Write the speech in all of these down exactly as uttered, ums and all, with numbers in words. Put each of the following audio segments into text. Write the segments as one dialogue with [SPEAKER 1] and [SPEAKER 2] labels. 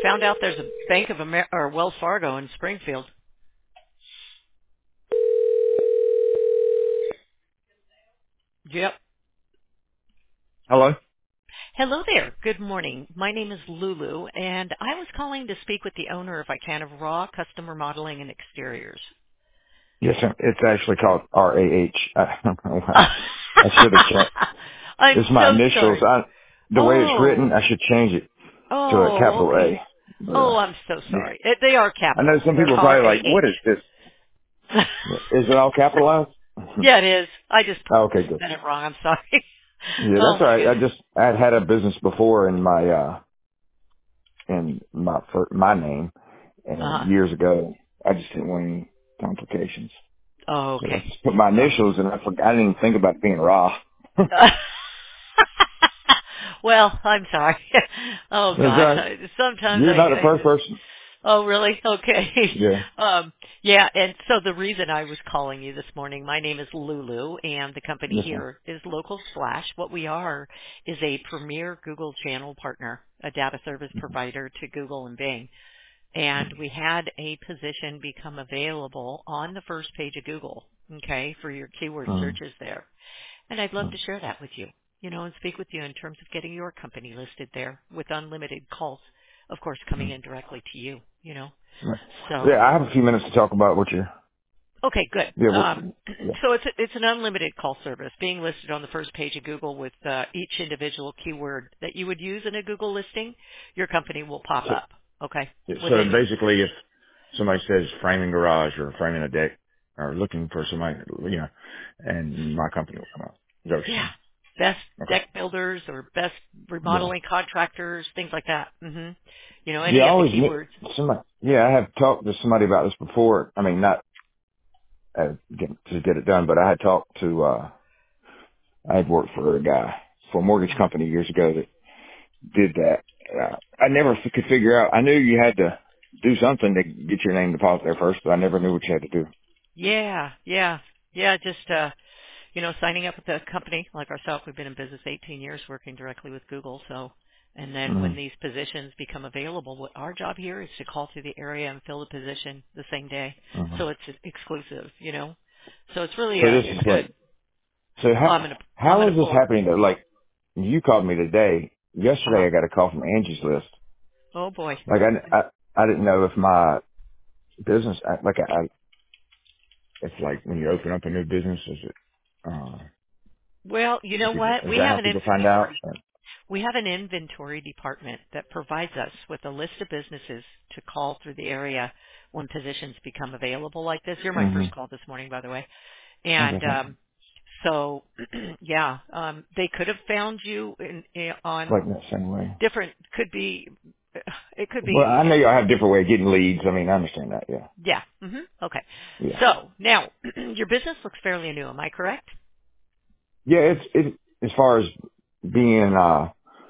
[SPEAKER 1] found out there's a Bank of America or Wells Fargo in Springfield. Yep.
[SPEAKER 2] Hello?
[SPEAKER 1] Hello there. Good morning. My name is Lulu, and I was calling to speak with the owner, if I can, of Raw Customer Modeling and Exteriors.
[SPEAKER 2] Yes, sir. It's actually called R A H. I don't know why. I should have changed.
[SPEAKER 1] I'm
[SPEAKER 2] It's my
[SPEAKER 1] so
[SPEAKER 2] initials.
[SPEAKER 1] sorry.
[SPEAKER 2] I, the way it's written,
[SPEAKER 1] Oh,
[SPEAKER 2] I should change it to a
[SPEAKER 1] oh,
[SPEAKER 2] capital
[SPEAKER 1] okay.
[SPEAKER 2] A. But,
[SPEAKER 1] Oh,
[SPEAKER 2] uh,
[SPEAKER 1] I'm so
[SPEAKER 2] yeah.
[SPEAKER 1] sorry. It, they are
[SPEAKER 2] I know
[SPEAKER 1] capitals.
[SPEAKER 2] some
[SPEAKER 1] They're
[SPEAKER 2] people are
[SPEAKER 1] called
[SPEAKER 2] probably like,
[SPEAKER 1] A H.
[SPEAKER 2] what is this? Is it all capitalized?
[SPEAKER 1] Yeah, it is. I just
[SPEAKER 2] Oh, okay, good.
[SPEAKER 1] said it wrong. I'm sorry.
[SPEAKER 2] Yeah,
[SPEAKER 1] Oh
[SPEAKER 2] that's all
[SPEAKER 1] my
[SPEAKER 2] right. I
[SPEAKER 1] goodness.
[SPEAKER 2] just, I had had a business before in my, uh, in my, fir- my name. And
[SPEAKER 1] Uh-huh.
[SPEAKER 2] years ago, I just didn't want any complications.
[SPEAKER 1] Oh,
[SPEAKER 2] So I
[SPEAKER 1] okay.
[SPEAKER 2] just put my
[SPEAKER 1] Oh.
[SPEAKER 2] initials and I forgot, I didn't even think about being raw.
[SPEAKER 1] Well, I'm sorry. Oh
[SPEAKER 2] That's
[SPEAKER 1] gosh,
[SPEAKER 2] right.
[SPEAKER 1] I, sometimes
[SPEAKER 2] You're
[SPEAKER 1] I,
[SPEAKER 2] not the
[SPEAKER 1] I
[SPEAKER 2] first
[SPEAKER 1] just.
[SPEAKER 2] person.
[SPEAKER 1] Oh, really? Okay.
[SPEAKER 2] Yeah.
[SPEAKER 1] Um, yeah, and so the reason I was calling you this morning, my name is Lulu, and the company
[SPEAKER 2] Yes, sir.
[SPEAKER 1] here is Local Splash. What we are is a premier Google channel partner, a data service provider to Google and Bing. And we had a position become available on the first page of Google, okay, for your keyword
[SPEAKER 2] Mm,
[SPEAKER 1] searches there. And I'd love
[SPEAKER 2] mm,
[SPEAKER 1] to share that with you, you know, and speak with you in terms of getting your company listed there with unlimited calls, of course, coming
[SPEAKER 2] mm.
[SPEAKER 1] in directly to you, you know.
[SPEAKER 2] Right.
[SPEAKER 1] So,
[SPEAKER 2] Yeah, I have a few minutes to talk about what you're.
[SPEAKER 1] okay, good.
[SPEAKER 2] Yeah, what,
[SPEAKER 1] Um,
[SPEAKER 2] yeah.
[SPEAKER 1] so it's a, it's an unlimited call service being listed on the first page of Google with uh, each individual keyword that you would use in a Google listing. Your company will pop
[SPEAKER 2] So,
[SPEAKER 1] up, okay,
[SPEAKER 2] so
[SPEAKER 1] within.
[SPEAKER 2] basically, if somebody says framing garage or framing a deck or looking for somebody, you know, and my company will come up. Is that what you're
[SPEAKER 1] Yeah.
[SPEAKER 2] saying?
[SPEAKER 1] Best
[SPEAKER 2] Okay.
[SPEAKER 1] deck builders or best
[SPEAKER 2] Yeah.
[SPEAKER 1] remodeling contractors, things like that. hmm You know,
[SPEAKER 2] Yeah,
[SPEAKER 1] any
[SPEAKER 2] I
[SPEAKER 1] of the
[SPEAKER 2] always knew
[SPEAKER 1] keywords.
[SPEAKER 2] somebody. Yeah, I have talked to somebody about this before. I mean, not uh, get, to get it done, but I had talked to. uh I had worked for a guy for a mortgage
[SPEAKER 1] Uh-huh.
[SPEAKER 2] company years ago that did that. Uh, I never f- could figure out. I knew you had to do something to get your name deposited there first, but I never knew what you had to do.
[SPEAKER 1] Yeah, yeah, yeah. Just uh, you know, signing up with a company like ourselves. We've been in business eighteen years, working directly with Google. So, and then when
[SPEAKER 2] Mm-hmm.
[SPEAKER 1] these positions become available, what our job here is to call through the area and fill the position the same day.
[SPEAKER 2] Mm-hmm.
[SPEAKER 1] So it's exclusive, you know. So it's really
[SPEAKER 2] So
[SPEAKER 1] uh,
[SPEAKER 2] this
[SPEAKER 1] it's
[SPEAKER 2] is
[SPEAKER 1] good.
[SPEAKER 2] like, so
[SPEAKER 1] Oh,
[SPEAKER 2] how
[SPEAKER 1] I'm gonna I'm
[SPEAKER 2] how
[SPEAKER 1] gonna
[SPEAKER 2] is this
[SPEAKER 1] pull up.
[SPEAKER 2] happening? Though, like you called me today.
[SPEAKER 1] Uh
[SPEAKER 2] Yesterday,
[SPEAKER 1] huh.
[SPEAKER 2] I got a call from Angie's List.
[SPEAKER 1] Oh boy.
[SPEAKER 2] Like I I, I didn't know if my business I, like I, I it's like when you open up a new business, is it uh
[SPEAKER 1] Well, you
[SPEAKER 2] do
[SPEAKER 1] know
[SPEAKER 2] people
[SPEAKER 1] what?
[SPEAKER 2] is
[SPEAKER 1] We
[SPEAKER 2] that
[SPEAKER 1] have
[SPEAKER 2] how
[SPEAKER 1] an
[SPEAKER 2] people find out?
[SPEAKER 1] inventory. We have an inventory department that provides us with a list of businesses to call through the area when positions become available like this. You're my
[SPEAKER 2] Mm-hmm.
[SPEAKER 1] first call this morning, by the way. And
[SPEAKER 2] Okay, thank you.
[SPEAKER 1] um, so, yeah, um, they could have found you in, in, on
[SPEAKER 2] Like that same way.
[SPEAKER 1] different. Could be. It could
[SPEAKER 2] Well, I
[SPEAKER 1] be.
[SPEAKER 2] know y'all have different way of getting leads. I mean, I understand that. Yeah,
[SPEAKER 1] Yeah. hmm Okay.
[SPEAKER 2] yeah,
[SPEAKER 1] So now your business looks fairly new. Am I correct?
[SPEAKER 2] yeah. It's it as far as being uh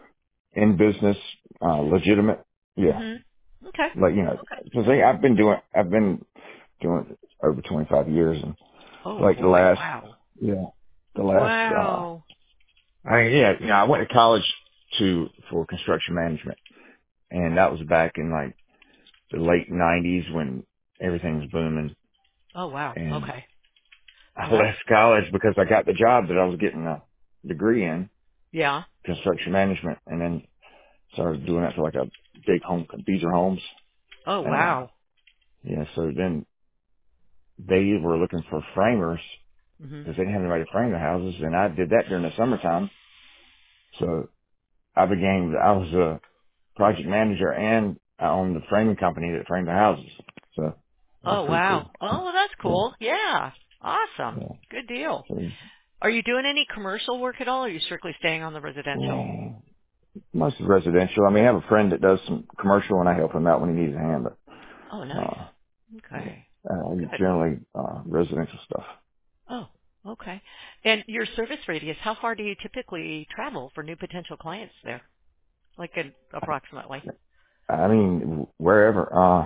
[SPEAKER 2] in business, uh legitimate. Yeah,
[SPEAKER 1] hmm Okay.
[SPEAKER 2] like you know,
[SPEAKER 1] Okay.
[SPEAKER 2] because I've been doing I've been doing it over twenty-five years, and
[SPEAKER 1] Oh
[SPEAKER 2] like the
[SPEAKER 1] boy.
[SPEAKER 2] last,
[SPEAKER 1] Wow.
[SPEAKER 2] yeah, the last, uh,
[SPEAKER 1] Wow.
[SPEAKER 2] I mean, yeah, you know, I went to college to, for construction management, and that was back in like the late nineties when everything was booming,
[SPEAKER 1] Oh wow.
[SPEAKER 2] and
[SPEAKER 1] Okay.
[SPEAKER 2] I
[SPEAKER 1] Well,
[SPEAKER 2] left college because I got the job that I was getting a degree in
[SPEAKER 1] yeah.
[SPEAKER 2] construction management, and then started doing that for like a big home, Beezer Homes,
[SPEAKER 1] Oh
[SPEAKER 2] and, uh,
[SPEAKER 1] wow.
[SPEAKER 2] yeah, so then they were looking for framers
[SPEAKER 1] Mhm.
[SPEAKER 2] because they didn't have anybody to frame the houses, and I did that during the summertime. So I became, I was a project manager and I owned the framing company that framed the houses. So that was
[SPEAKER 1] Oh
[SPEAKER 2] pretty
[SPEAKER 1] wow.
[SPEAKER 2] cool.
[SPEAKER 1] Oh, well, that's
[SPEAKER 2] Yeah.
[SPEAKER 1] cool. Yeah. Awesome.
[SPEAKER 2] Yeah.
[SPEAKER 1] Good deal.
[SPEAKER 2] So,
[SPEAKER 1] Are you doing any commercial work at all, or are you strictly staying on the residential?
[SPEAKER 2] yeah. Most is residential. I mean, I have a friend that does some commercial and I help him out when he needs a hand, but,
[SPEAKER 1] Oh, nice.
[SPEAKER 2] uh, yeah,
[SPEAKER 1] Okay.
[SPEAKER 2] uh,
[SPEAKER 1] Good.
[SPEAKER 2] generally, uh, residential stuff.
[SPEAKER 1] Oh, okay. And your service radius, how far do you typically travel for new potential clients there? Like an, approximately.
[SPEAKER 2] I mean, wherever, uh,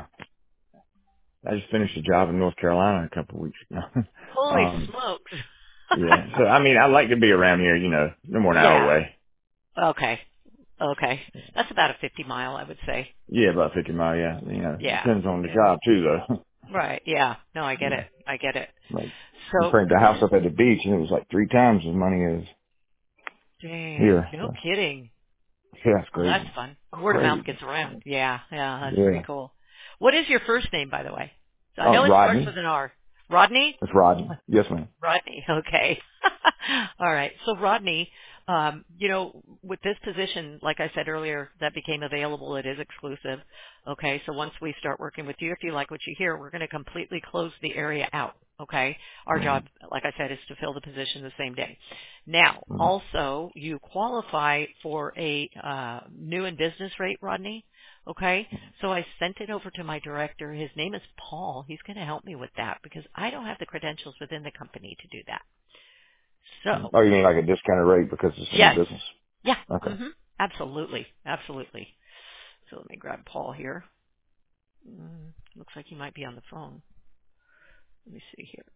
[SPEAKER 2] I just finished a job in North Carolina a couple of weeks ago.
[SPEAKER 1] Holy
[SPEAKER 2] um,
[SPEAKER 1] smokes.
[SPEAKER 2] yeah. So, I mean, I like to be around here, you know, no more than an hour
[SPEAKER 1] Yeah.
[SPEAKER 2] away.
[SPEAKER 1] Okay. Okay. That's about a fifty mile, I would say.
[SPEAKER 2] Yeah, about fifty mile. Yeah, you know,
[SPEAKER 1] Yeah.
[SPEAKER 2] depends on the
[SPEAKER 1] Yeah.
[SPEAKER 2] job too, though.
[SPEAKER 1] Right. Yeah. No, I get
[SPEAKER 2] Yeah,
[SPEAKER 1] it. I get it.
[SPEAKER 2] like we
[SPEAKER 1] So,
[SPEAKER 2] framed the house up at the beach, and it was like three times as money as
[SPEAKER 1] dang,
[SPEAKER 2] here.
[SPEAKER 1] no
[SPEAKER 2] So
[SPEAKER 1] kidding.
[SPEAKER 2] yeah, that's
[SPEAKER 1] Well, that's
[SPEAKER 2] crazy,
[SPEAKER 1] fun. Word of mouth
[SPEAKER 2] crazy.
[SPEAKER 1] gets around. Yeah. Yeah. That's pretty
[SPEAKER 2] Yeah.
[SPEAKER 1] cool. What is your first name, by the way? So I
[SPEAKER 2] Oh,
[SPEAKER 1] know it starts
[SPEAKER 2] Rodney.
[SPEAKER 1] with an R. Rodney?
[SPEAKER 2] That's Rodney. Yes, ma'am.
[SPEAKER 1] Rodney. Okay. All right. So Rodney, um, you know, with this position, like I said earlier, that became available, it is exclusive. Okay. So once we start working with you, if you like what you hear, we're going to completely close the area out. Okay. Our job,
[SPEAKER 2] Mm-hmm.
[SPEAKER 1] like I said, is to fill the position the same day. Now,
[SPEAKER 2] Mm-hmm.
[SPEAKER 1] also, you qualify for a uh, new in business rate, Rodney. Okay. So I sent it over to my director. His name is Paul. He's going to help me with that because I don't have the credentials within the company to do that. So,
[SPEAKER 2] Oh, you mean like a discounted rate because it's a new
[SPEAKER 1] yes.
[SPEAKER 2] business?
[SPEAKER 1] Yeah.
[SPEAKER 2] Okay.
[SPEAKER 1] Mhm. Absolutely. Absolutely. So let me grab Paul here. Mm, looks like he might be on the phone. Let me see here.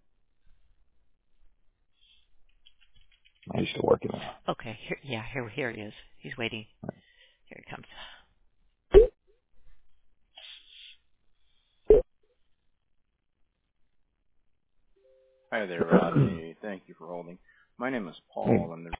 [SPEAKER 2] I used to work in there.
[SPEAKER 1] Okay. Here, yeah, here, here he is. He's waiting. Here he comes.
[SPEAKER 3] Hi there, Rodney. Thank you for holding. My name is
[SPEAKER 2] Hey,
[SPEAKER 3] Paul, and the